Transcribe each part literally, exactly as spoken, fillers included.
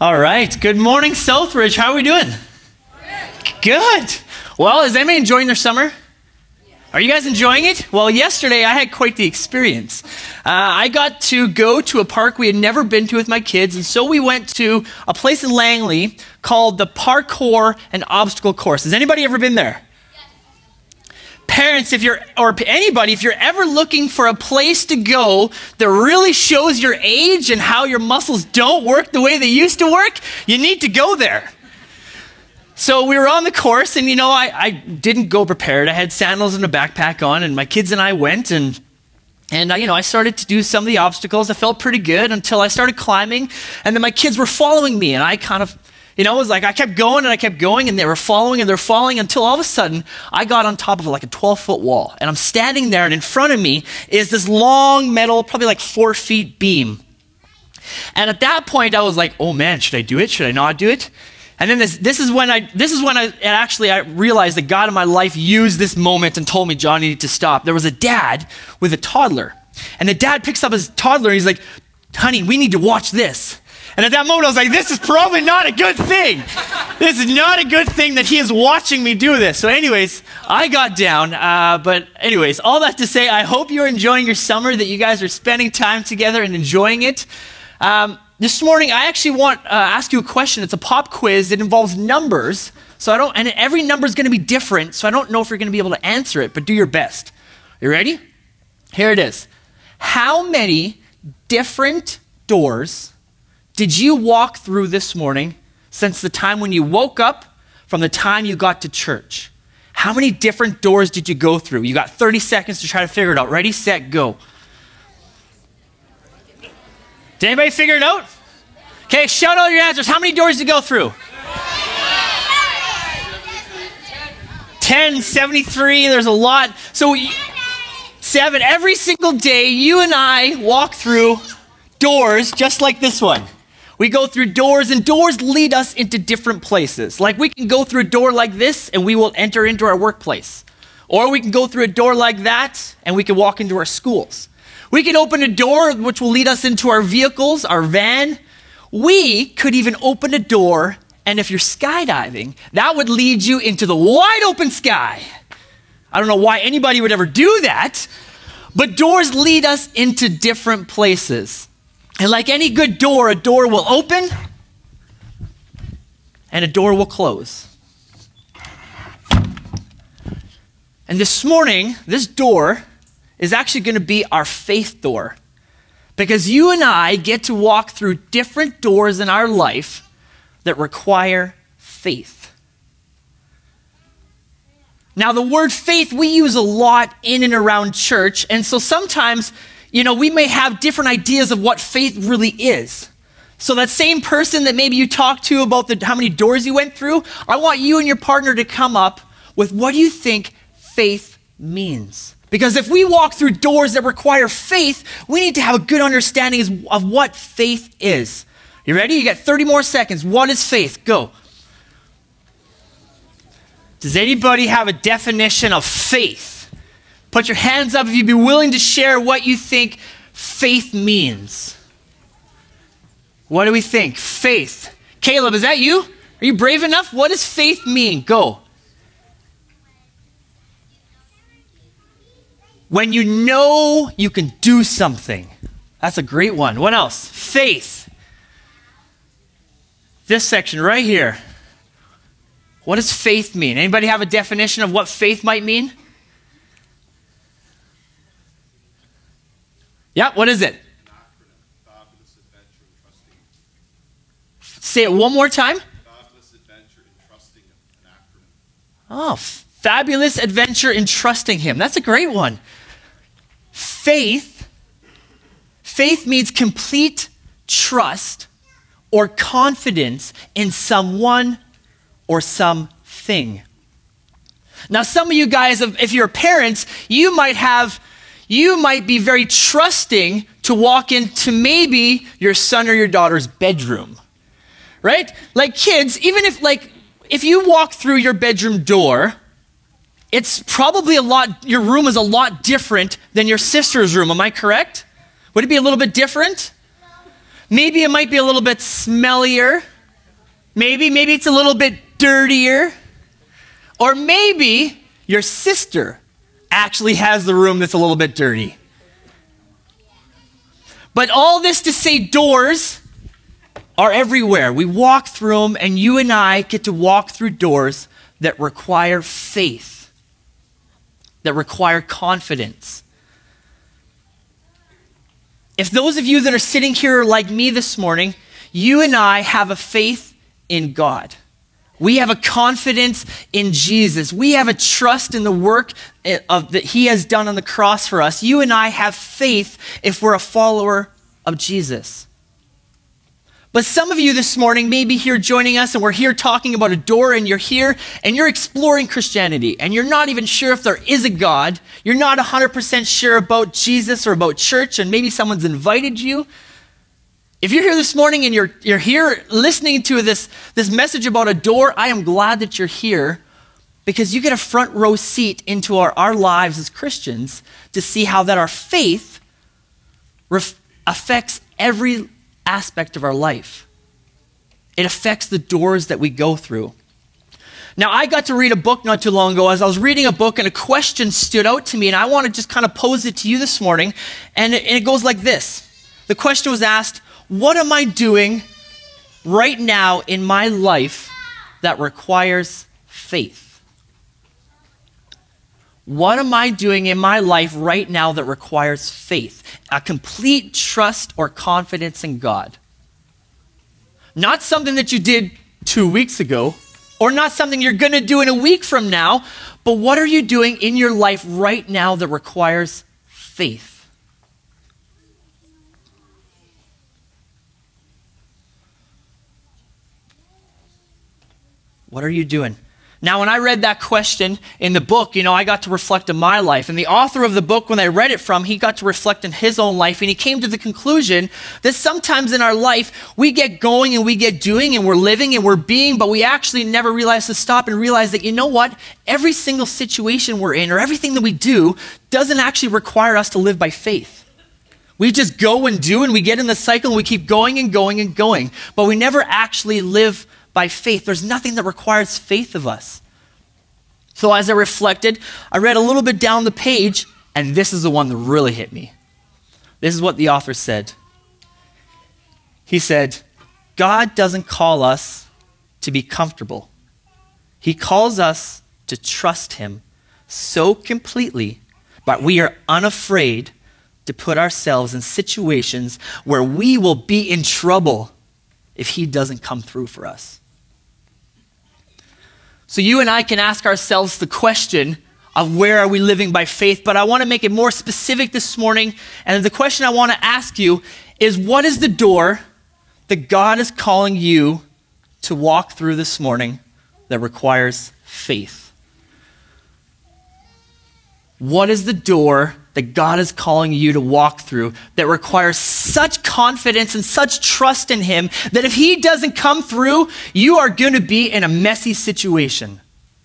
All right. Good morning, Southridge. How are we doing? Good. Well, is anybody enjoying their summer? Are you guys enjoying it? Well, yesterday I had quite the experience. Uh, I got to go to a park we had never been to with my kids, and so we went to a place in Langley called the Parkour and Obstacle Course. Has anybody ever been there? Parents, if you're, or anybody, if you're ever looking for a place to go that really shows your age and how your muscles don't work the way they used to work, you need to go there. So we were on the course, and you know, I, I didn't go prepared. I had sandals and a backpack on, and my kids and I went, and and uh, you know, I started to do some of the obstacles. I felt pretty good until I started climbing, and then my kids were following me, and I kind of, you know, it was like I kept going and I kept going, and they were following and they're following until all of a sudden I got on top of like a twelve-foot wall, and I'm standing there, and in front of me is this long metal, probably like four feet beam. And at that point, I was like, "Oh man, should I do it? Should I not do it?" And then this, this is when I, this is when I actually I realized that God in my life used this moment and told me, "John, you need to stop." There was a dad with a toddler, and the dad picks up his toddler and he's like, "Honey, we need to watch this." And at that moment, I was like, "This is probably not a good thing. This is not a good thing that he is watching me do this." So, anyways, I got down. Uh, but anyways, all that to say, I hope you're enjoying your summer. That you guys are spending time together and enjoying it. Um, This morning, I actually want to uh, ask you a question. It's a pop quiz. It involves numbers. So I don't, and every number is going to be different. So I don't know if you're going to be able to answer it, but do your best. You ready? Here it is. How many different doors did you walk through this morning since the time when you woke up from the time you got to church? How many different doors did you go through? You got thirty seconds to try to figure it out. Ready, set, go. Did anybody figure it out? Okay, shout out your answers. How many doors did you go through? ten, seventy-three, there's a lot. So, seven. Every single day, you and I walk through doors just like this one. We go through doors, and doors lead us into different places. Like we can go through a door like this, and we will enter into our workplace. Or we can go through a door like that, and we can walk into our schools. We can open a door which will lead us into our vehicles, our van. We could even open a door, and if you're skydiving, that would lead you into the wide open sky. I don't know why anybody would ever do that, but doors lead us into different places. And like any good door, a door will open and a door will close. And this morning, this door is actually going to be our faith door. Because you and I get to walk through different doors in our life that require faith. Now, the word faith we use a lot in and around church, and so sometimes, you know, we may have different ideas of what faith really is. So that same person that maybe you talked to about the, how many doors you went through, I want you and your partner to come up with what do you think faith means? Because if we walk through doors that require faith, we need to have a good understanding of what faith is. You ready? You got thirty more seconds. What is faith? Go. Does anybody have a definition of faith? Put your hands up if you'd be willing to share what you think faith means. What do we think? Faith. Caleb, is that you? Are you brave enough? What does faith mean? Go. When you know you can do something. That's a great one. What else? Faith. This section right here. What does faith mean? Anybody have a definition of what faith might mean? Yeah, what is it? Fabulous adventure in trusting. Say it one more time. Fabulous adventure in trusting an acronym. Oh, fabulous adventure in trusting him. That's a great one. Faith, faith means complete trust or confidence in someone or something. Now, some of you guys, if you're parents, you might have, you might be very trusting to walk into maybe your son or your daughter's bedroom, right? Like kids, even if like, if you walk through your bedroom door, it's probably a lot, your room is a lot different than your sister's room. Am I correct? Would it be a little bit different? Maybe it might be a little bit smellier. Maybe, maybe it's a little bit dirtier. Or maybe your sister actually has the room that's a little bit dirty. But all this to say, doors are everywhere. We walk through them, and you and I get to walk through doors that require faith, that require confidence. If those of you that are sitting here like me this morning, you and I have a faith in God. We have a confidence in Jesus. We have a trust in the work of, that he has done on the cross for us. You and I have faith if we're a follower of Jesus. But some of you this morning may be here joining us, and we're here talking about a door, and you're here and you're exploring Christianity, and you're not even sure if there is a God. You're not one hundred percent sure about Jesus or about church, and maybe someone's invited you. If you're here this morning and you're, you're here listening to this, this message about a door, I am glad that you're here, because you get a front row seat into our, our lives as Christians to see how that our faith ref, affects every aspect of our life. It affects the doors that we go through. Now, I got to read a book not too long ago. As I was reading a book, and a question stood out to me, and I want to just kind of pose it to you this morning, and it, and it goes like this. The question was asked, what am I doing right now in my life that requires faith? What am I doing in my life right now that requires faith? A complete trust or confidence in God. Not something that you did two weeks ago, or not something you're going to do in a week from now, but what are you doing in your life right now that requires faith? What are you doing? Now, when I read that question in the book, you know, I got to reflect on my life. And the author of the book, when I read it from, he got to reflect on his own life. And he came to the conclusion that sometimes in our life, we get going and we get doing and we're living and we're being, but we actually never realize to stop and realize that, you know what? Every single situation we're in, or everything that we do, doesn't actually require us to live by faith. We just go and do, and we get in the cycle, and we keep going and going and going. But we never actually live by faith. There's nothing that requires faith of us. So as I reflected, I read a little bit down the page, and this is the one that really hit me. This is what the author said. He said, God doesn't call us to be comfortable. He calls us to trust him so completely, but we are unafraid to put ourselves in situations where we will be in trouble if he doesn't come through for us. So you and I can ask ourselves the question of where are we living by faith, but I want to make it more specific this morning. And the question I want to ask you is, what is the door that God is calling you to walk through this morning that requires faith? What is the door that God is calling you to walk through that requires such confidence and such trust in him that if he doesn't come through, you are going to be in a messy situation?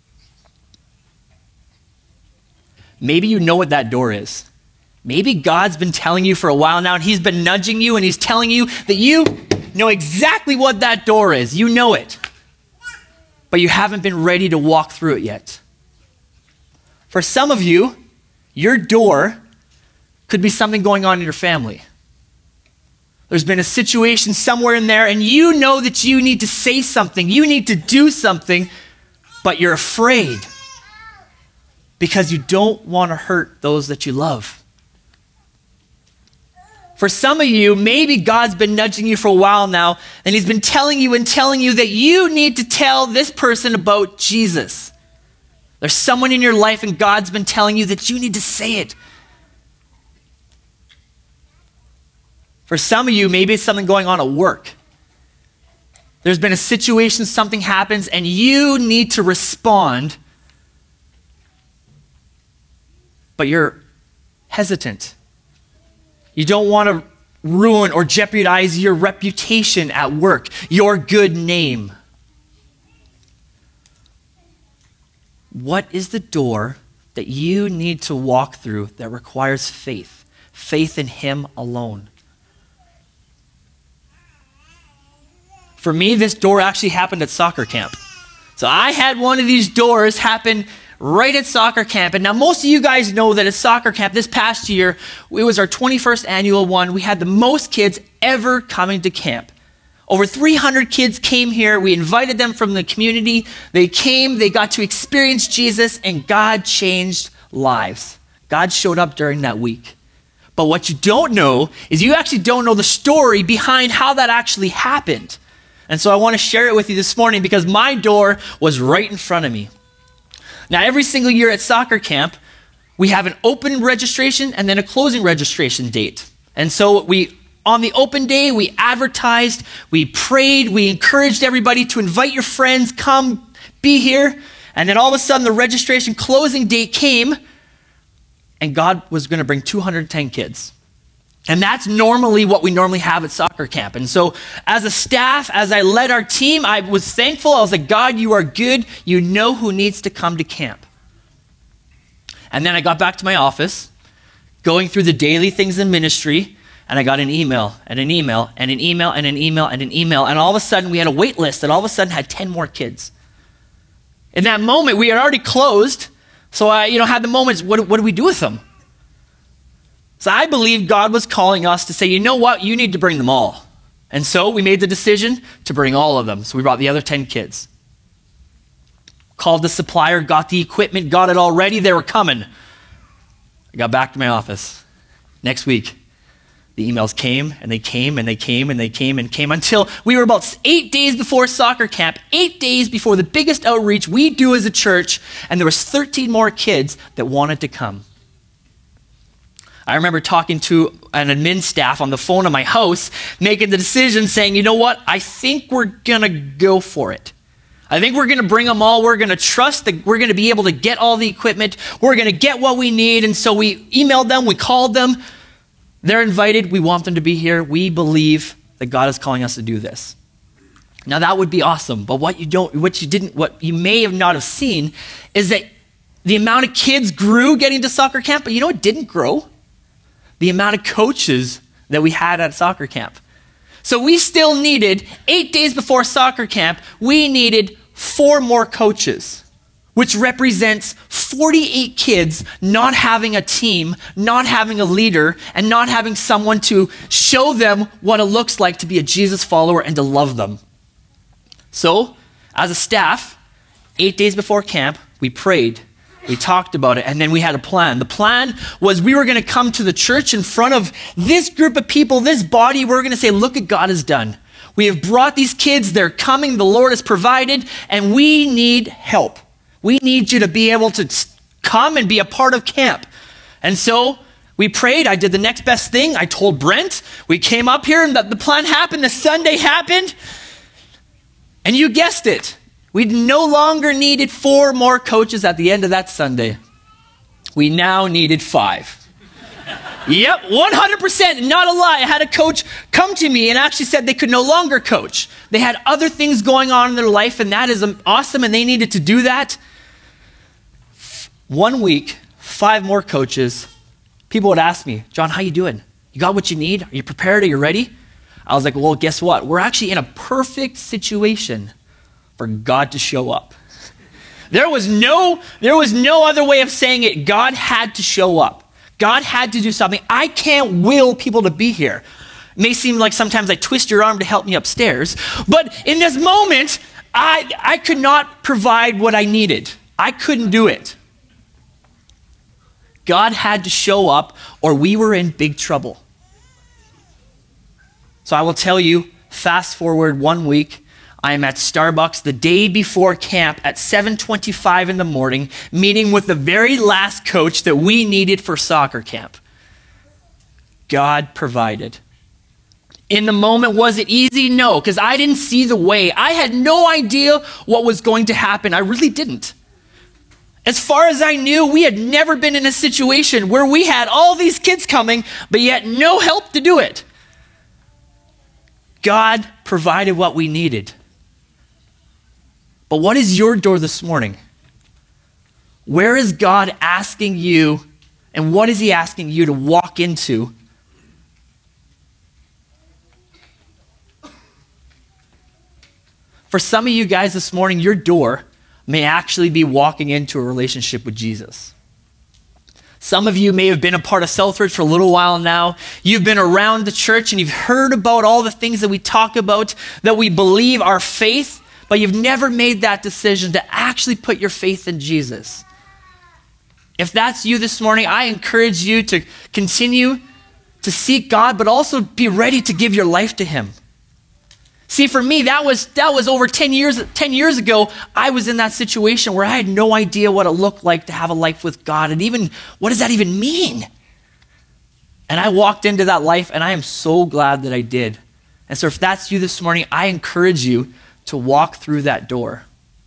Maybe you know what that door is. Maybe God's been telling you for a while now, and he's been nudging you, and he's telling you that you know exactly what that door is. You know it. But you haven't been ready to walk through it yet. For some of you, your door could be something going on in your family. There's been a situation somewhere in there, and you know that you need to say something, you need to do something, but you're afraid because you don't want to hurt those that you love. For some of you, maybe God's been nudging you for a while now, and he's been telling you and telling you that you need to tell this person about Jesus. There's someone in your life, and God's been telling you that you need to say it. For some of you, maybe it's something going on at work. There's been a situation, something happens, and you need to respond, but you're hesitant. You don't want to ruin or jeopardize your reputation at work, your good name. What is the door that you need to walk through that requires faith? Faith in him alone. For me, this door actually happened at soccer camp. So I had one of these doors happen right at soccer camp. And now most of you guys know that at soccer camp this past year, it was our twenty-first annual one. We had the most kids ever coming to camp. Over three hundred kids came here. We invited them from the community. They came, they got to experience Jesus, and God changed lives. God showed up during that week. But what you don't know is you actually don't know the story behind how that actually happened. And so I want to share it with you this morning because my door was right in front of me. Now, every single year at soccer camp, we have an open registration and then a closing registration date. And so we, on the open day, we advertised, we prayed, we encouraged everybody to invite your friends, come, be here. And then all of a sudden, the registration closing date came, and God was going to bring two hundred ten kids. And that's normally what we normally have at soccer camp. And so as a staff, as I led our team, I was thankful. I was like, God, you are good. You know who needs to come to camp. And then I got back to my office, going through the daily things in ministry, and I got an email and an email and an email and an email and an email. And all of a sudden, we had a wait list that all of a sudden had ten more kids. In that moment, we had already closed. So I you know, had the moments, what, what do we do with them? So I believe God was calling us to say, you know what, you need to bring them all. And so we made the decision to bring all of them. So we brought the other ten kids. Called the supplier, got the equipment, got it all ready. They were coming. I got back to my office. Next week, the emails came and they came and they came and they came and came until we were about eight days before soccer camp, eight days before the biggest outreach we do as a church, and there was thirteen more kids that wanted to come. I remember talking to an admin staff on the phone in my house, making the decision saying, you know what, I think we're going to go for it. I think we're going to bring them all. We're going to trust that we're going to be able to get all the equipment. We're going to get what we need. And so we emailed them, we called them. They're invited. We want them to be here. We believe that God is calling us to do this. Now that would be awesome. But what you don't, what you didn't, what you may have not have seen is that the amount of kids grew getting to soccer camp, but you know what didn't grow? The amount of coaches that we had at soccer camp. So we still needed, eight days before soccer camp, we needed four more coaches, which represents forty-eight kids not having a team, not having a leader, and not having someone to show them what it looks like to be a Jesus follower and to love them. So, as a staff, eight days before camp, we prayed. We talked about it, and then we had a plan. The plan was we were going to come to the church in front of this group of people, this body. We we're going to say, look what God has done. We have brought these kids. They're coming. The Lord has provided, and we need help. We need you to be able to come and be a part of camp. And so we prayed. I did the next best thing. I told Brent. We came up here, and the, the plan happened. The Sunday happened. And you guessed it. We no longer needed four more coaches at the end of that Sunday. We now needed five. Yep, one hundred percent, not a lie. I had a coach come to me and actually said they could no longer coach. They had other things going on in their life, and that is awesome, and they needed to do that. One week, five more coaches. People would ask me, John, how you doing? You got what you need? Are you prepared? Are you ready? I was like, well, guess what? We're actually in a perfect situation for God to show up. There was no, there was no other way of saying it. God had to show up. God had to do something. I can't will people to be here. It may seem like sometimes I twist your arm to help me upstairs, but in this moment, I, I could not provide what I needed. I couldn't do it. God had to show up or we were in big trouble. So I will tell you, fast forward one week, I am at Starbucks the day before camp at seven twenty-five in the morning, meeting with the very last coach that we needed for soccer camp. God provided. In the moment, was it easy? No, because I didn't see the way. I had no idea what was going to happen. I really didn't. As far as I knew, we had never been in a situation where we had all these kids coming, but yet no help to do it. God provided what we needed. But what is your door this morning? Where is God asking you, and what is he asking you to walk into? For some of you guys this morning, your door may actually be walking into a relationship with Jesus. Some of you may have been a part of Southridge for a little while now. You've been around the church and you've heard about all the things that we talk about, that we believe are faith, but you've never made that decision to actually put your faith in Jesus. If that's you this morning, I encourage you to continue to seek God, but also be ready to give your life to him. See, for me, that was that was over ten years, ten years ago. I was in that situation where I had no idea what it looked like to have a life with God, and even what does that even mean? And I walked into that life, and I am so glad that I did. And so if that's you this morning, I encourage you to walk through that door.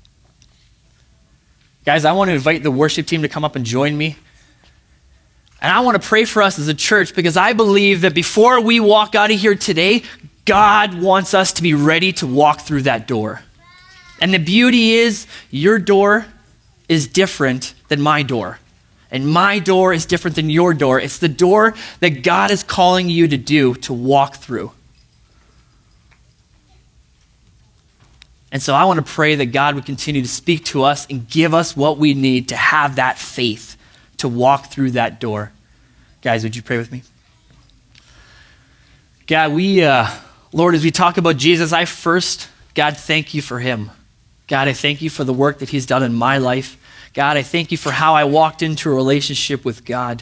Guys, I want to invite the worship team to come up and join me. And I want to pray for us as a church, because I believe that before we walk out of here today, God wants us to be ready to walk through that door. And the beauty is, your door is different than my door. And my door is different than your door. It's the door that God is calling you to do, to walk through. And so I want to pray that God would continue to speak to us and give us what we need to have that faith to walk through that door. Guys, would you pray with me? God, we, uh, Lord, as we talk about Jesus, I first, God, thank you for him. God, I thank you for the work that he's done in my life. God, I thank you for how I walked into a relationship with God.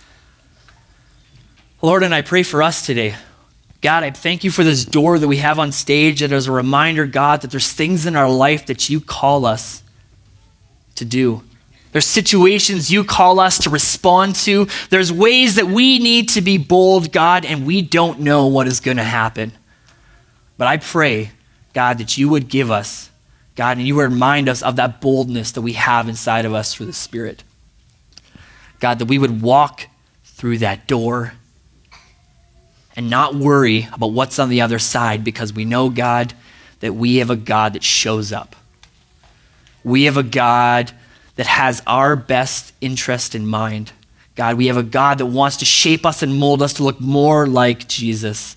Lord, and I pray for us today. God, I thank you for this door that we have on stage, that as a reminder, God, that there's things in our life that you call us to do. There's situations you call us to respond to. There's ways that we need to be bold, God, and we don't know what is going to happen. But I pray, God, that you would give us, God, and you would remind us of that boldness that we have inside of us through the Spirit. God, that we would walk through that door and not worry about what's on the other side, because we know, God, that we have a God that shows up. We have a God that has our best interest in mind. God, we have a God that wants to shape us and mold us to look more like Jesus.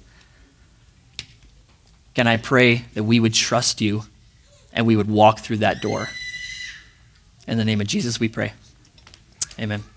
Can I pray that we would trust you and we would walk through that door? In the name of Jesus we pray. Amen.